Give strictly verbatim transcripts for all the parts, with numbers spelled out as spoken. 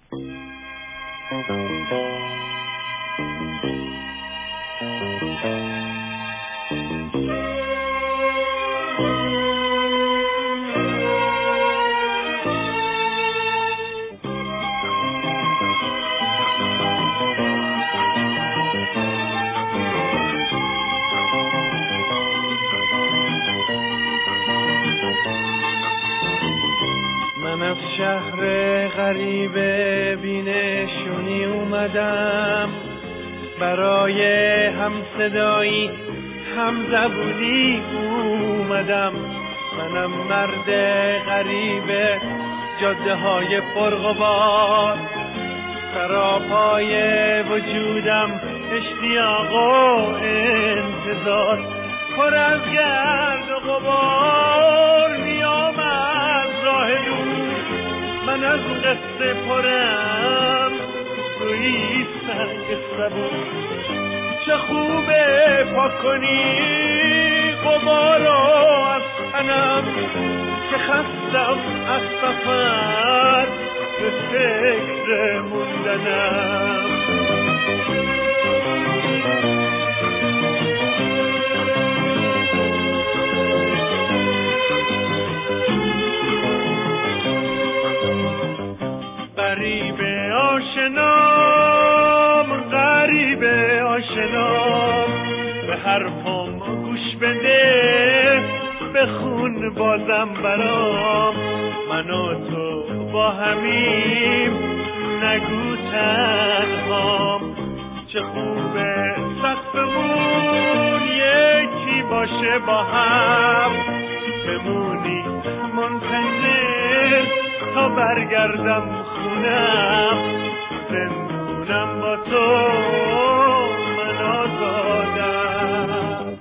من از شهر غریب بینشونی اومدم، برای هم صدایی هم زبونی اومدم. منم مرد غریب جاده های پرغبار، سراپای وجودم اشتیاق و انتظار. پر از گرد و غبار میام از راه دور، من از قصه پرم روی سنگ صبور. چه خوبه پاک کنی غبارو از تنم، که خستم از سفر به فکر موندنم. غریب آشنام غریب آشنام، به حرفم گوش بده بخون بازم برام. من و تو با همیم نگو تنهام، چه خوبه سقفمون یکی باشه با هم. بمونی منتظر تا برگردم خونم، زندونم با تو من آزادم.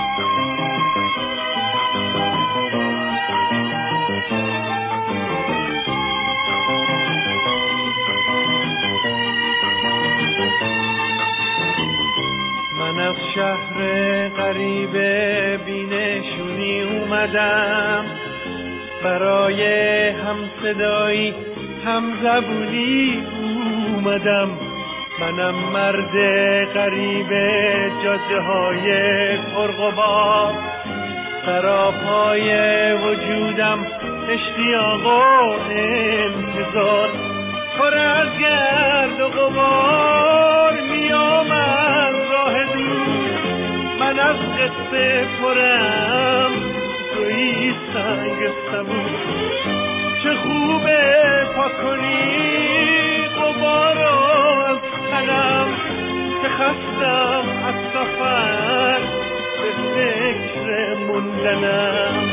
من از شهر غریب بینشونی اومدم، برای هم صدایی هم زبونی اومدم. منم مرد غریب جاده های پرغبار، سراپای وجودم اشتیاق و انتظار. پر از گرد و غبار میام از راه دور، من از قصه پرم توی سنگ صبور. چه خوبه پاک کنی غبارو از تنم، که خستم از سفر به فکر موندنم.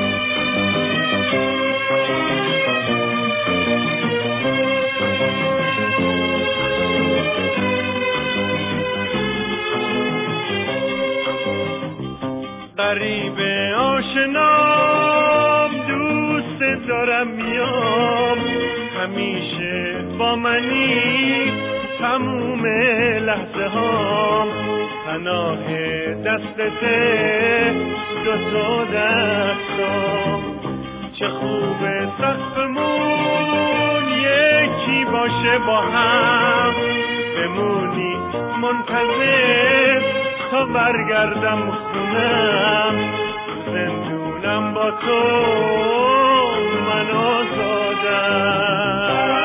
غریب آشنام دوست دارم میام، همیشه با منی تموم لحظه هام. پناه دستته دو تا دستام، چه خوبه سقفمون یکی باشه با هم. بمونی منتظر تا برگردم خونم، زندونم با تو من آزادم.